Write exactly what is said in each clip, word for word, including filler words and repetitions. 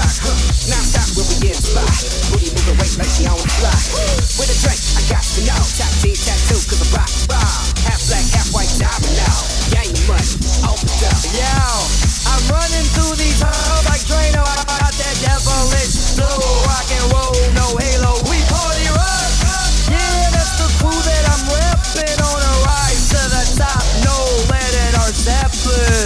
shock, huh? Non-stop when we get spot. Booty moving weight like she on the fly. With a drink, I got to know. Tattoo, tattoo, cause I rock bomb. Half black, half white, diamond now. Gang of money, open up. Yo, I'm running through these halls like Drano. I got that devilish blue. Rock and roll, no halo. We party rock. Yeah, that's the crew that I'm reppin' on a rise to the top. No lead in our Zeppelin.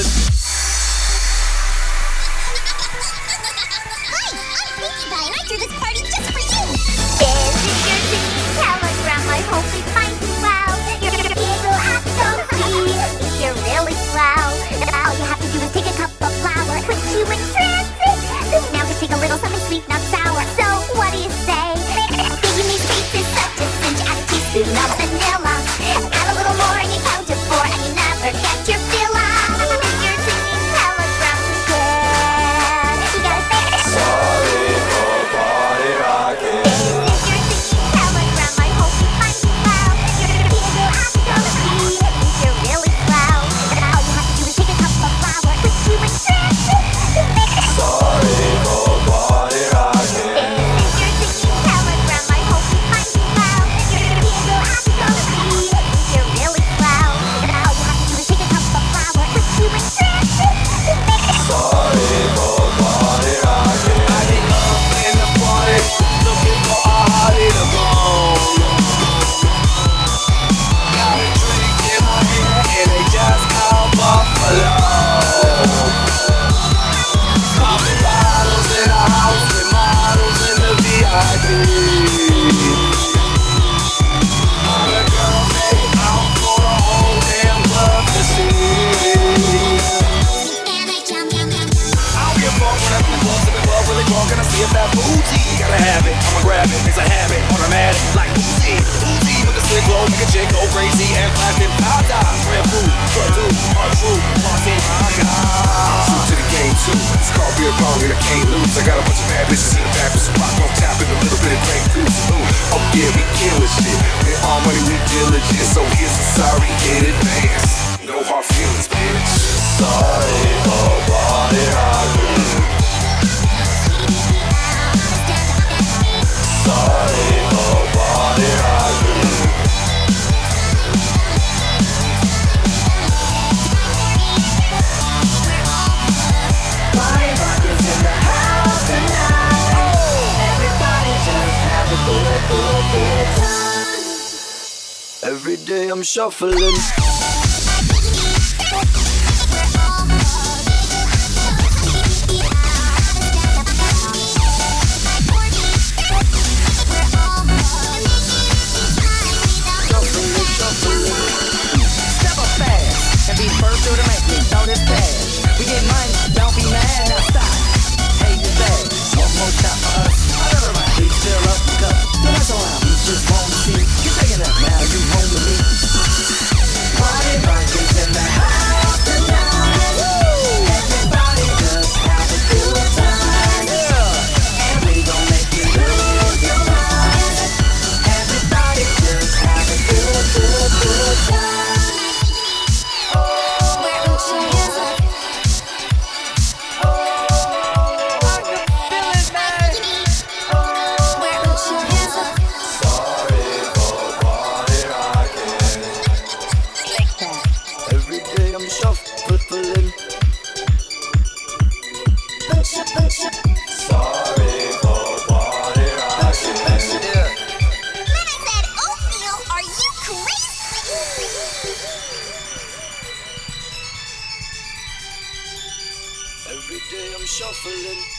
Hi, I'm Pinkie Pie, and I threw this party just for you. This is your singing telegram. I hope we find you well. Your kid will act so sweet if you're really slow. All you have to do is take a cup of flour, put you in trances. Now just take a little something sweet, not sour. So what do you say? Baking these cakes is such a cinch. Add a teaspoon of vanilla. Add a little more and you count to four, and you never get your fill up. This is your singing telegram. Yeah, you gotta say it. Sorry for party rocking. This is your singing telegram. I hope you find you well. Your kid will act so sweet if you're really slow. All you have to do is take a cup of flour, put you in trances. Sorry for party rocking. This is your singing telegram. I hope you find you well. Your kid will act so sweet if you're really slow. All you have to do is take a cup of flour, put you in trances. Sorry for party rocking. I get up in the party, looking for a hottie to bone. Got a drink in my hand and they just call Buffalo. Popping bottles in a house with models in the V I P. All the girls make out for the whole damn club to see. And I jump, jump, jump. I don't give a fuck when I'm in the club, sipping club, really drunk, and I see if that booty. Gotta have it, I'ma grab it, it's a habit, automatic, like Uzi. Uzi with the slick glow, make a chick go crazy and flash them powder. Red food, cut through, untrue, party, my God. Shoot to the game too, it's called beer pong and I can't lose. I got a bunch of bad bitches in the back with some rock on tap and a little bit of Grey Goose. Ooh, oh yeah, we killin' shit, and all money we diligent, so here's a sorry in advance. No hard feelings, bitch. Sorry for party rocking. Sorry for party rocking. Party rockers in the house tonight. Everybody just have a good, good, good time. Every day I'm shuffling. Step up fast and be first to the make me throw this cash. We get money, don't be mad, now stop. Hate this bag, one more shot for us. I never mind, we still up the cup. Then that's all out, we just want to see. You taking up now, you home with me. Party rockers in the house tonight. Everybody just have a good time. Yeah. And we gon' make you lose your mind. Everybody just have a good, good, good time. Every day I'm shuffling. Sorry for party rocking. Yeah. Then I said, oatmeal, are you crazy? Every day I'm shuffling.